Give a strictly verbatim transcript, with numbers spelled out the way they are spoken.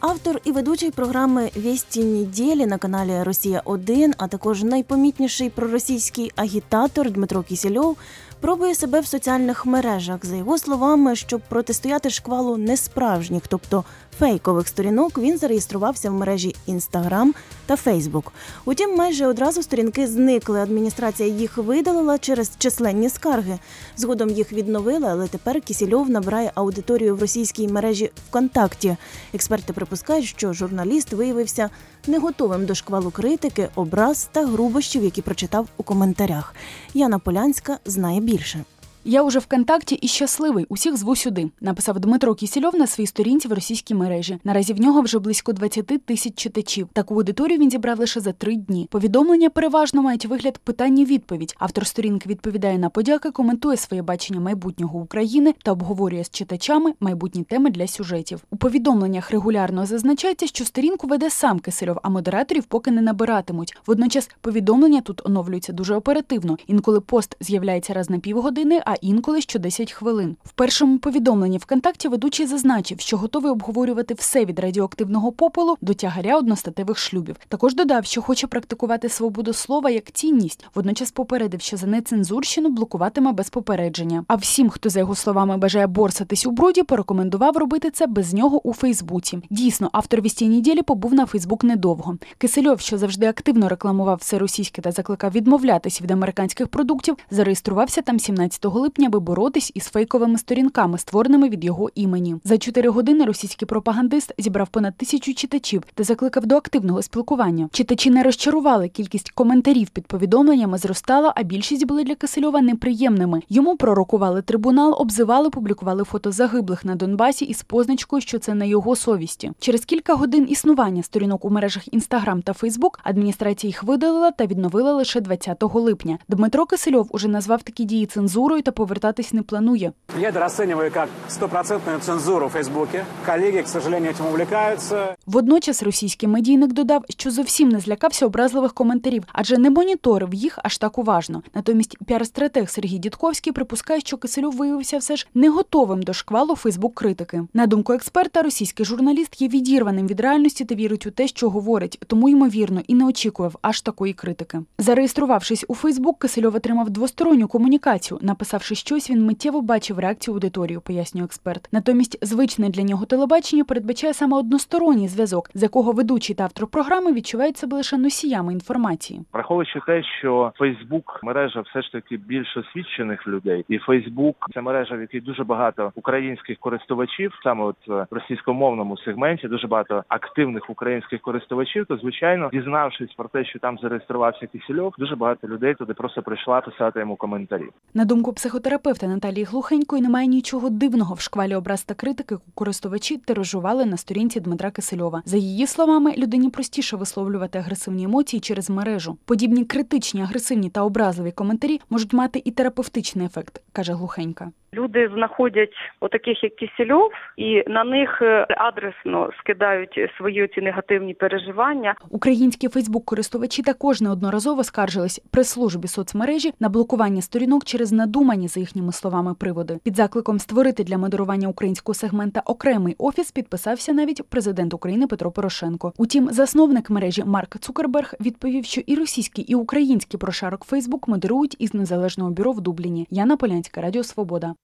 Автор і ведучий програми «Вісті неділі» на каналі «Росія один», а також найпомітніший проросійський агітатор Дмитро Кісельов пробує себе в соціальних мережах. За його словами, щоб протистояти шквалу несправжніх, тобто фейкових сторінок, він зареєструвався в мережі Instagram та Facebook. Утім, майже одразу сторінки зникли. Адміністрація їх видалила через численні скарги. Згодом їх відновили, але тепер Кісельов набирає аудиторію в російській мережі ВКонтакті. Експерти припускають, що журналіст виявився не готовим до шквалу критики, образ та грубощів, які прочитав у коментарях. Яна Полянська знає більше. «Я уже ВКонтакті і щасливий, усіх зву сюди», написав Дмитро Кісельов на своїй сторінці в російській мережі. Наразі в нього вже близько двадцять тисяч читачів. Таку аудиторію він зібрав лише за три дні. Повідомлення переважно мають вигляд питання-відповідь. Автор сторінки відповідає на подяки, коментує своє бачення майбутнього України та обговорює з читачами майбутні теми для сюжетів. У повідомленнях регулярно зазначається, що сторінку веде сам Кісельов, а модераторів поки не набиратимуть. Водночас повідомлення тут оновлюються дуже оперативно. Інколи пост з'являється раз на півгодини, а інколи що десять хвилин. В першому повідомленні ВКонтакті ведучий зазначив, що готовий обговорювати все від радіоактивного попелу до тягаря одностатевих шлюбів. Також додав, що хоче практикувати свободу слова як цінність. Водночас попередив, що за нецензурщину блокуватиме без попередження. А всім, хто, за його словами, бажає борсатись у бруді, порекомендував робити це без нього у Фейсбуці. Дійсно, автор «Вісті неділі» побув на Фейсбук недовго. Кісельов, що завжди активно рекламував все російське та закликав відмовлятись від американських продуктів, зареєструвався там сімнадцятого липня, аби боротись із фейковими сторінками, створеними від його імені. За чотири години російський пропагандист зібрав понад тисячу читачів та закликав до активного спілкування. Читачі не розчарували, кількість коментарів під повідомленнями зростала, а більшість були для Кісельова неприємними. Йому пророкували трибунал, обзивали, публікували фото загиблих на Донбасі із позначкою, що це на його совісті. Через кілька годин існування сторінок у мережах Instagram та Facebook адміністрація їх видалила та відновила лише двадцятого липня. Дмитро Кісельов уже назвав такі дії цензурою та повертатись не планує. Я это расцениваю как стопроцентную цензуру в Фейсбуке. Коллеги, к сожалению, этим увлекаются. Водночас російський медійник додав, що зовсім не злякався образливих коментарів, адже не моніторив їх аж так уважно. Натомість піар-стратег Сергій Дідковський припускає, що Кісельов виявився все ж не готовим до шквалу Фейсбук-критики. На думку експерта, російський журналіст є відірваним від реальності та вірить у те, що говорить, тому, ймовірно, і не очікував аж такої критики. Зареєструвавшись у Фейсбук, Кісельов отримав двосторонню комунікацію. Написавши щось, він миттєво бачив реакцію аудиторії, пояснює експерт. Натомість звичне для нього телебачення передбачає саме односторонній зв'язок, з якого ведучий та автор програми відчувають себе лише носіями інформації. Враховуючи те, що Фейсбук – мережа все ж таки більш освічених людей, і Фейсбук – це мережа, в якій дуже багато українських користувачів, саме от в російськомовному сегменті дуже багато активних українських користувачів, то, звичайно, дізнавшись про те, що там зареєструвався Кісельов, дуже багато людей туди просто прийшла писати йому коментарі. На думку психотерапевта Наталії Глухенької, немає нічого дивного в шквалі образ та критики, користувачі тиражували на сторінці Дмитра Кісельова. За її словами, людині простіше висловлювати агресивні емоції через мережу. Подібні критичні, агресивні та образливі коментарі можуть мати і терапевтичний ефект, каже Глухенька. Люди знаходять отаких, як Кісельов, і на них адресно скидають свої ці негативні переживання. Українські Фейсбук-користувачі також неодноразово скаржились прес-службі соцмережі на блокування сторінок через надумані, за їхніми словами, приводи. Під закликом створити для модерування українського сегмента окремий офіс підписався навіть президент України Петро Порошенко. Утім, засновник мережі Марк Цукерберг відповів, що і російський, і український прошарок Фейсбук модерують із незалежного бюро в Дубліні. Яна Полянська, Радіо Свобода.